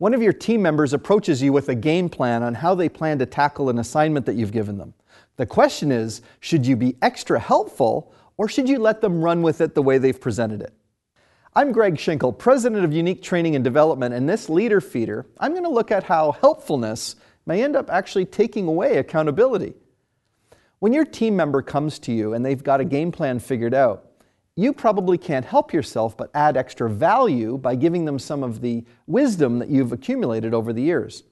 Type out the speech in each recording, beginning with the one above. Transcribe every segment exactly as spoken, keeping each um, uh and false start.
One of your team members approaches you with a game plan on how they plan to tackle an assignment that you've given them. The question is, should you be extra helpful or should you let them run with it the way they've presented it? I'm Greg Schinkel, President of Unique Training and Development, and this Leader Feeder, I'm going to look at how helpfulness may end up actually taking away accountability. When your team member comes to you and they've got a game plan figured out, you probably can't help yourself but add extra value by giving them some of the wisdom that you've accumulated over the years.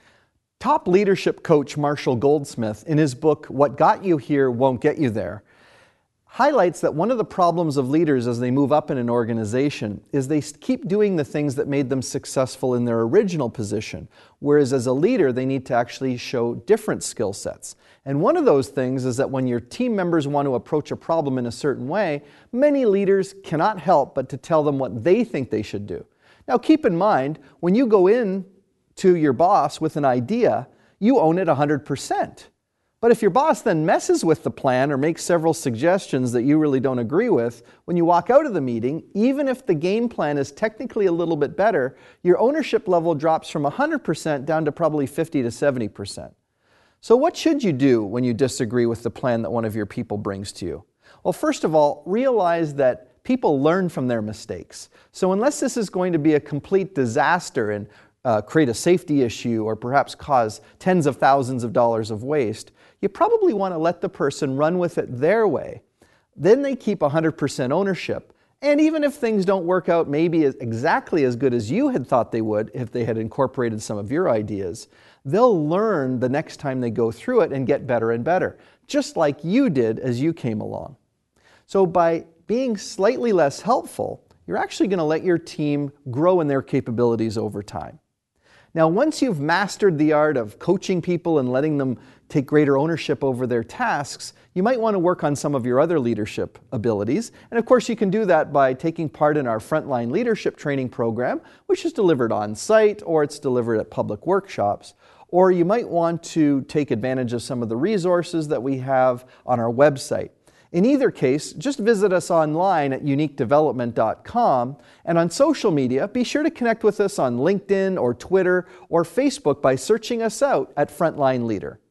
Top leadership coach Marshall Goldsmith, in his book, What Got You Here Won't Get You There, highlights that one of the problems of leaders as they move up in an organization is they keep doing the things that made them successful in their original position, whereas as a leader they need to actually show different skill sets. And one of those things is that when your team members want to approach a problem in a certain way, many leaders cannot help but to tell them what they think they should do. Now keep in mind, when you go in to your boss with an idea, you own it one hundred percent. But if your boss then messes with the plan or makes several suggestions that you really don't agree with, when you walk out of the meeting, even if the game plan is technically a little bit better, your ownership level drops from one hundred percent down to probably fifty to seventy percent. So what should you do when you disagree with the plan that one of your people brings to you? Well, first of all, realize that people learn from their mistakes. So unless this is going to be a complete disaster and uh, create a safety issue or perhaps cause tens of thousands of dollars of waste, you probably want to let the person run with it their way. Then they keep one hundred percent ownership. And even if things don't work out maybe exactly as good as you had thought they would if they had incorporated some of your ideas, they'll learn the next time they go through it and get better and better, just like you did as you came along. So by being slightly less helpful, you're actually going to let your team grow in their capabilities over time. Now, once you've mastered the art of coaching people and letting them take greater ownership over their tasks, you might want to work on some of your other leadership abilities. And of course, you can do that by taking part in our Frontline Leadership Training Program, which is delivered on site or it's delivered at public workshops. Or you might want to take advantage of some of the resources that we have on our website. In either case, just visit us online at unique development dot com, and on social media, be sure to connect with us on LinkedIn or Twitter or Facebook by searching us out at Frontline Leader.